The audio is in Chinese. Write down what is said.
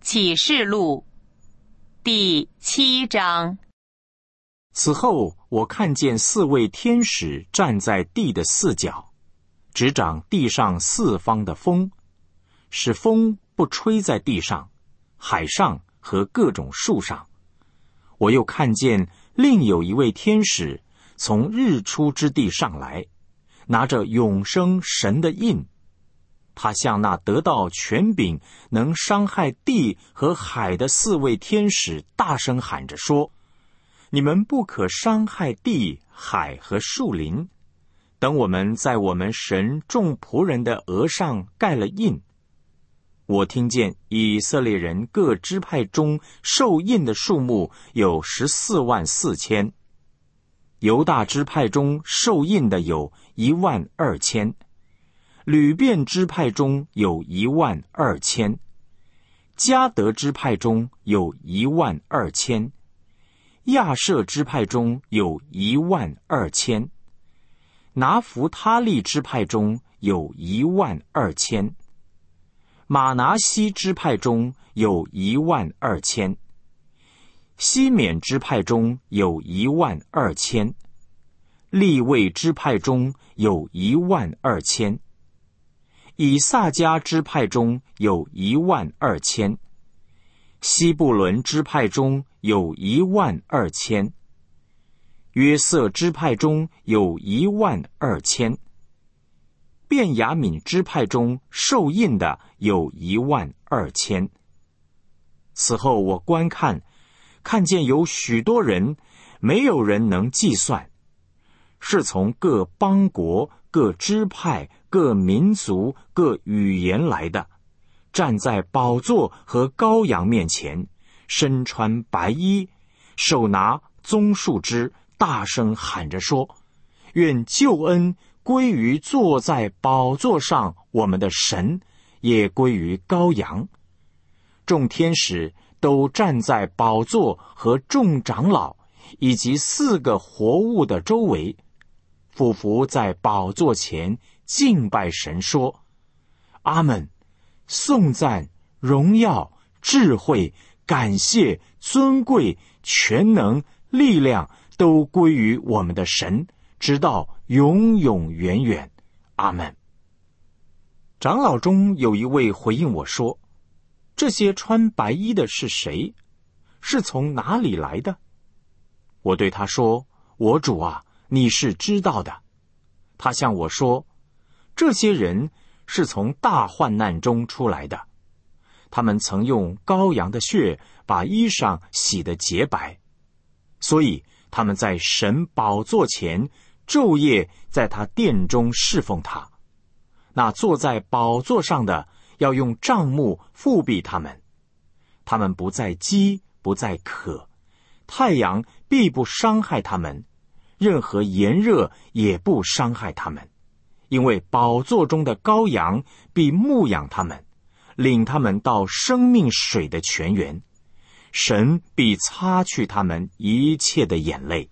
启示录第7章。 此后，我看见4位天使站在地的4角，执掌地上4方的风，使风不吹在地上、海上和各种树上。我又看见另有一位天使从日出之地上来，拿着永生神的印。他向那得到权柄能伤害地和海的4位天使大声喊着说：你们不可伤害地、海和树林，等我们在我们神众仆人的额上盖了印。我听见以色列人各支派中受印的数目有144000，犹大支派中受印的有12000，吕遍支派中有12000，迦得支派中有12000，亚设支派中有12000，拿弗他利支派中有12000，马拿西支派中有12000，西缅支派中有12000，利未支派中有12000，以萨迦支派中有12000，西布伦支派中有12000，约瑟支派中有12000，便雅悯支派中受印的有12000。此后我观看，看见有许多人，没有人能计算，是从各邦国、各支派、各民族、各语言来的，站在宝座和羔羊面前，身穿白衣，手拿棕树枝，大声喊着说：愿救恩归于坐在宝座上我们的神，也归于羔羊。众天使都站在宝座和众长老以及4个活物的周围，俯伏在宝座前敬拜神说：阿们，颂赞、荣耀、智慧、感谢、尊贵、全能、力量都归于我们的神，直到永永远远。阿们。长老中有一位回应我说：这些穿白衣的是谁？是从哪里来的？我对他说：我主啊，你是知道的。他向我说：这些人是从大患难中出来的，他们曾用羔羊的血把衣裳洗得洁白，所以他们在神宝座前昼夜在他殿中侍奉他。那坐在宝座上的要用帐幕覆庇他们，他们不再饥，不再渴，太阳必不伤害他们，任何炎热也不伤害他们，因为宝座中的羔羊必牧养他们，领他们到生命水的泉源，神必擦去他们一切的眼泪。